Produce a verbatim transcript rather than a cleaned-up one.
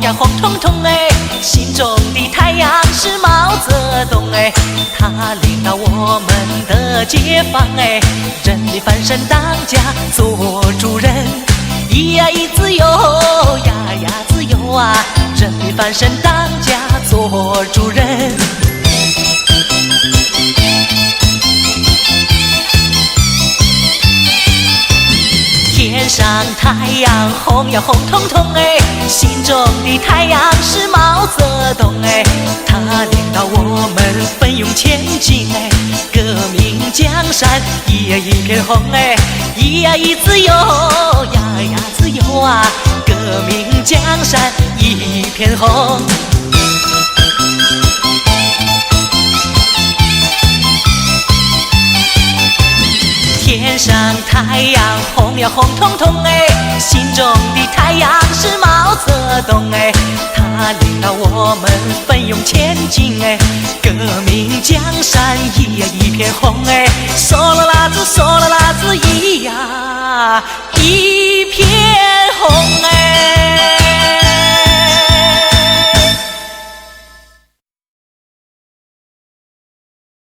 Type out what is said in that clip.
呀红彤彤哎，心中的太阳是毛泽东哎，他领导我们的解放哎，人民翻身当家做主人，咿呀咿自由呀呀自由啊，人民翻身当家做主人。天上太阳红呀红彤彤哎，心中的太阳是毛泽东哎，他领导我们奋勇前进哎，革命江山一呀一片红哎，咿呀咿自由呀呀自由啊，革命江山一片红。天上太阳红呀红彤彤哎，心中的太阳是毛泽东哎，他领导我们奋勇前进哎，革命江山一呀一片红哎，嗦啦啦子嗦啦啦子咿呀咿。